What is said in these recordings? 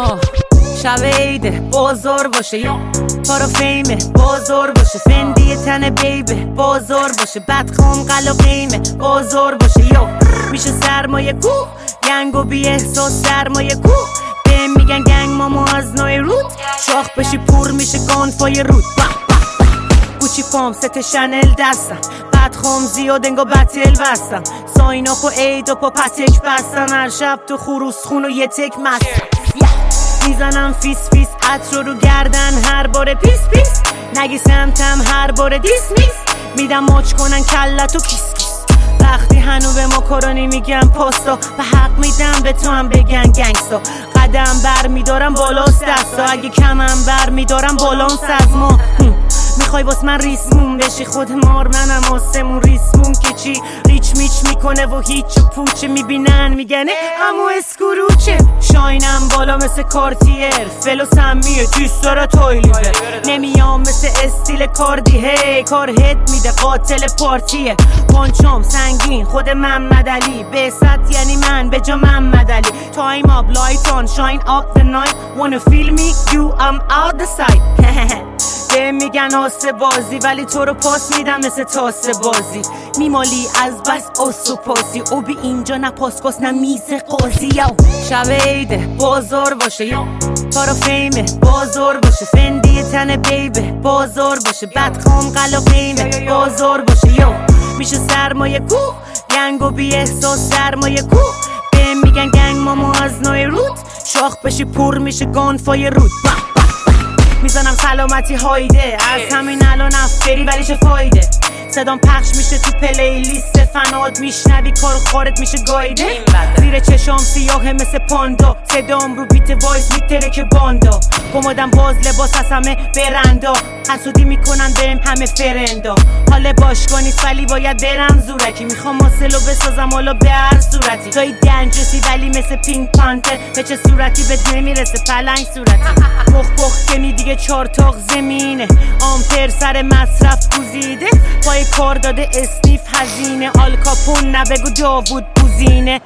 شب عیده بازار باشه یا پارا فیمه بازار باشه فندی تن بیبه بازار باشه بدخوام قلا قیمه بازار باشه یا میشه سرمایه کو گنگ و بی احساس سرمایه کو بهم میگن گنگ ماما از نای رود شاخ بشی پر میشه گانفای رود گوچی فام ست شنل دستم بدخوام زیاد انگا بطل بستم ساین اپ و اید اپ و پتک بستم هر شب تو خروس خون و یه تک مستم میزنم فیس فیس عطر رو گردن هر بار پیس پیس نگی سمتم هر بار دیس میس میدم ماچ کنن کلتو کیس کیس وقتی هنو به ماکارونی میگم پاستا و حق میدم به تو هم بگن گنگستا قدم بر میدارم بالاست دستا اگه کمم بر میدارم بالانس از ما میخوای باس من ریسمون بشی خود مار منم آسمون ریسمون که چی ریچ میچ میکنه و هیچ و پوچه میبینن میگنه امو اسکروچه شاینم بالا مثل کارتیر فلو سمیه تویست داره تایلیور نمیام مثل استیل کاردی هی کار هد میده قاتل پارتیه پانچام سنگین خود محمد علی به ست یعنی من به جا محمد علی تایم آپ لایت آن شاین آپ the night wanna feel me you I'm out the sight به میگن آسه بازی ولی تو رو پاس میدم مثل تاسه بازی میمالی از بس آس و پاسی او بی اینجا نه پاسکاس نه میز قاضی شب عیده بازار باشه یا پارا فیمه بازار باشه فندی تن بیبه بازار باشه بدخوام قلا قیمه بازار باشه یا میشه سرمایه کو گنگ و بی احساس سرمایه کو بهم میگن گنگ ماما از نای رود شاخ بشی پر میشه گانفای رود میزنم سلامتی هایده از همین الان افکری ولی چه فایده صدام پخش میشه تو پلیلیست فناد میشنوی کار خارت میشه گایده زیر چشام سیاه مثل پاندا صدام رو بیت وایس میتره که باندا گمادم باز لباس از همه برندا حسودی میکنن بهم همه فرندا حال باشگانی ولی باید برم زورکی میخوام ماسلو بسازم حالا به هر صورتی توی دنجسی ولی مثل پینگ پانتر به چه صورتی بهت نمیرسه پلنگ صورتی بخ کنی دیگه چارتاق زمینه آمپر سر مصرف گوزیده پای کار داده اسنیف هزینه آلکاپون نبگو داوود بوزینه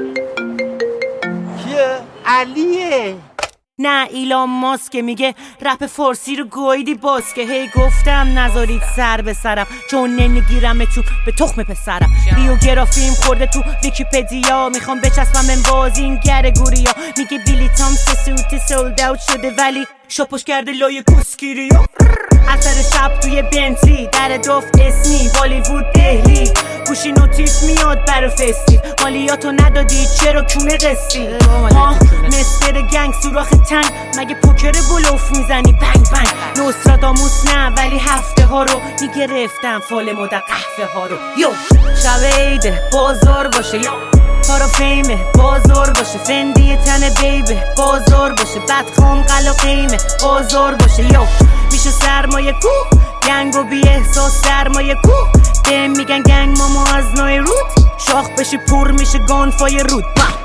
کیه؟ علیه نه ایلان ماسک میگه رپ فارسی رو گویدی باز که هی گفتم نذارید سر به سرم چون نمیگیرم تو به تخم پسرم بیوگرافیم خورده تو ویکیپدیا میخوام بچسبم به بازینگر گوریا میگه بیلیتام سه سوتی سولد اوت شده ولی شاپوش کرده لای کسکیریا اثر شب توی بنتلی در داف اسمی بالیوود دهلی گوشی نوتیف میاد برا فستیو مالیاتو ندادی چرا کونه قسطی مستر گنگ سوراخ تنگ مگه پوکر بلوف میزنی بنگ بنگ نوستراداموس نه ولی هفته ها رو میگرفتم فال مدر قهوه ها رو یو شب عیده بازار باشه یا پارا فیمه بازار باشه فندی تن بیبه بازار باشه بدخوام قلا قیمه بازار باشه یا میشه سرمایه کو گنگ و بی احساس سرمایه کو بهم میگن گنگ ماما از نای رود شاخ بشی پر میشه گانفای رود